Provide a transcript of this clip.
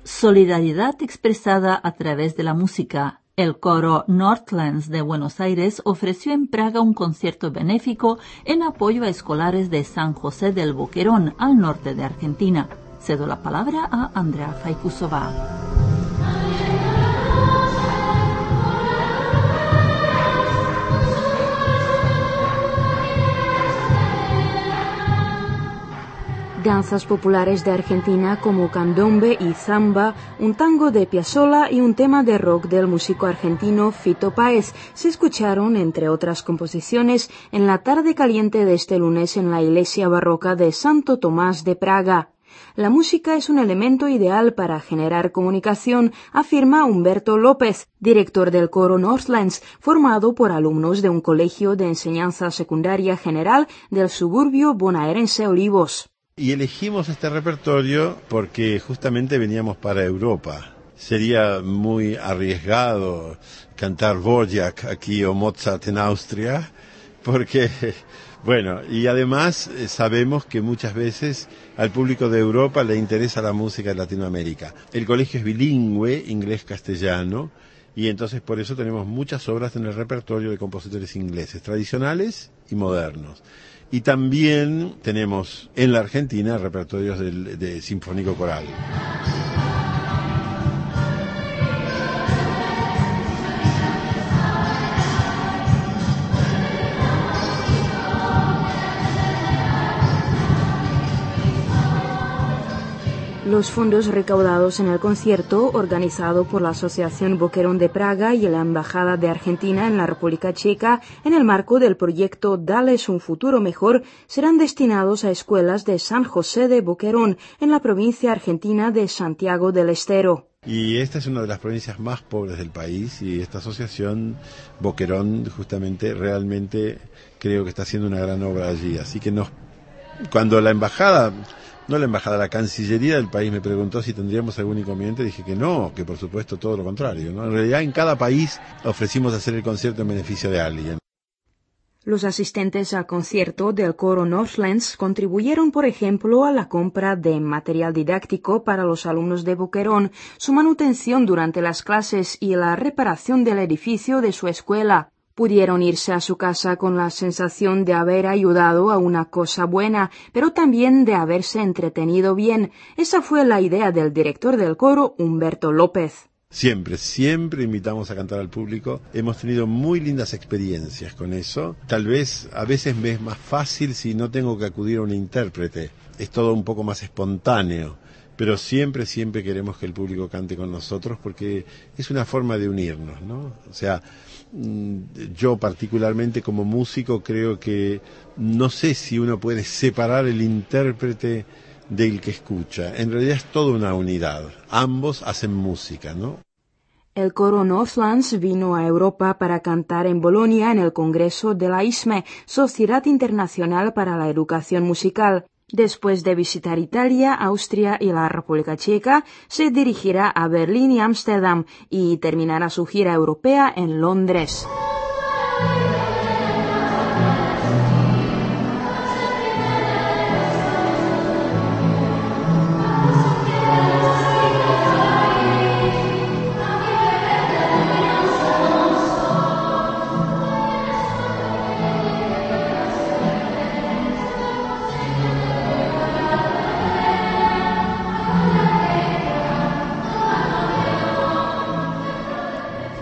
Solidaridad expresada a través de la música. El coro Northlands de Buenos Aires ofreció en Praga un concierto benéfico en apoyo a escolares de San José del Boquerón, al norte de Argentina. Cedo la palabra a Andrea Faikusova. Danzas populares de Argentina como candombe y zamba, un tango de Piazzolla y un tema de rock del músico argentino Fito Páez se escucharon, entre otras composiciones, en la tarde caliente de este lunes en la iglesia barroca de Santo Tomás de Praga. La música es un elemento ideal para generar comunicación, afirma Humberto López, director del coro Northlands, formado por alumnos de un colegio de enseñanza secundaria general del suburbio bonaerense Olivos. Y elegimos este repertorio porque justamente veníamos para Europa. Sería muy arriesgado cantar Dvorak aquí o Mozart en Austria, porque, bueno, y además sabemos que muchas veces al público de Europa le interesa la música de Latinoamérica. El colegio es bilingüe, inglés-castellano, y entonces por eso tenemos muchas obras en el repertorio de compositores ingleses, tradicionales y modernos. Y también tenemos en la Argentina repertorios de sinfónico coral. Los fondos recaudados en el concierto, organizado por la Asociación Boquerón de Praga y la Embajada de Argentina en la República Checa, en el marco del proyecto Dales un futuro mejor, serán destinados a escuelas de San José de Boquerón, en la provincia argentina de Santiago del Estero. Y esta es una de las provincias más pobres del país y esta asociación Boquerón justamente realmente creo que está haciendo una gran obra allí. Así que cuando la Cancillería del país me preguntó si tendríamos algún inconveniente, dije que no, que por supuesto todo lo contrario, ¿no? En realidad en cada país ofrecimos hacer el concierto en beneficio de alguien. Los asistentes al concierto del coro Northlands contribuyeron, por ejemplo, a la compra de material didáctico para los alumnos de Boquerón, su manutención durante las clases y la reparación del edificio de su escuela. Pudieron irse a su casa con la sensación de haber ayudado a una cosa buena, pero también de haberse entretenido bien. Esa fue la idea del director del coro, Humberto López. Siempre invitamos a cantar al público. Hemos tenido muy lindas experiencias con eso. Tal vez a veces me es más fácil si no tengo que acudir a un intérprete. Es todo un poco más espontáneo. Pero siempre queremos que el público cante con nosotros porque es una forma de unirnos, ¿no? O sea, yo particularmente como músico creo que no sé si uno puede separar el intérprete del que escucha. En realidad es toda una unidad. Ambos hacen música, ¿no? El coro Northlands vino a Europa para cantar en Bolonia en el Congreso de la ISME, Sociedad Internacional para la Educación Musical. Después de visitar Italia, Austria y la República Checa, se dirigirá a Berlín y Ámsterdam y terminará su gira europea en Londres.